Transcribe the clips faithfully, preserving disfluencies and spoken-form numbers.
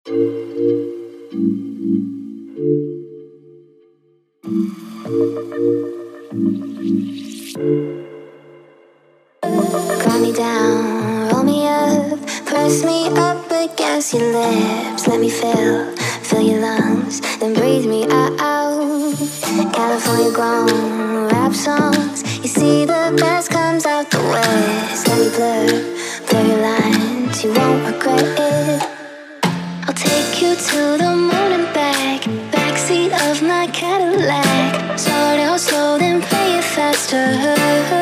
Grind me down, roll me up, press me up against your lips. Let me fill, fill your lungs, then breathe me out. California grown rap songs. You see the best comes out the west. Let me blur, blur your lines, you won't regret it. I'll take you to the moon and back, backseat of my Cadillac. Slow down slow, then play it faster.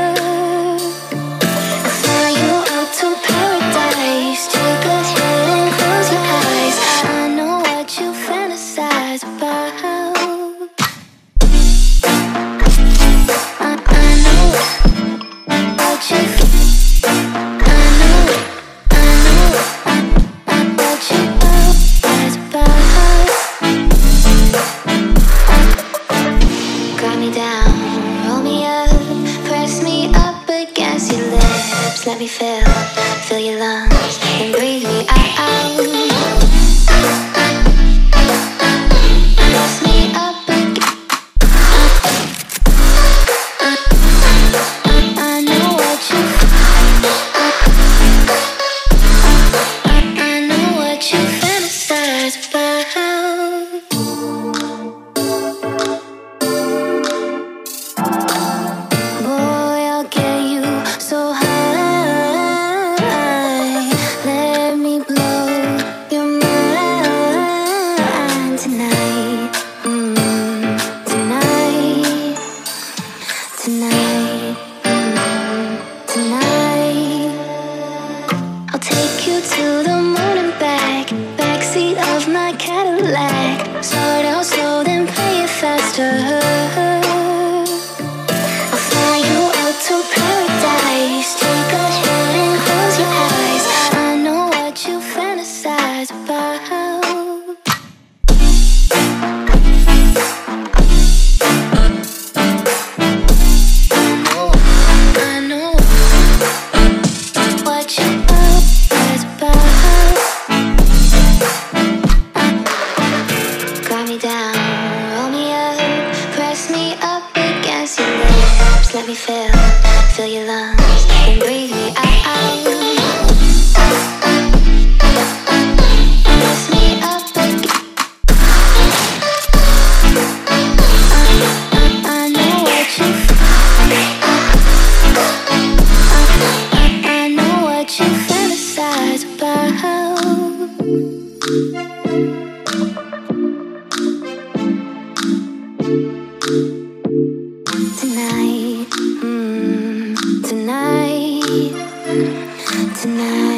Let me fill, fill your lungs, and breathe me out. Press me up again. I know what you I know what you fantasize about. Boy, I'll get you so high. To the moon and back, backseat of my Cadillac. Slow down slow, then play it faster. I'll fly you out to paradise. Take a hit and close your eyes. I know what you fantasize about. Let me fill, fill your lungs, and breathe me out. Press me up again. I, I know what you I, I know what you fantasize about. Tonight, mm, tonight, tonight.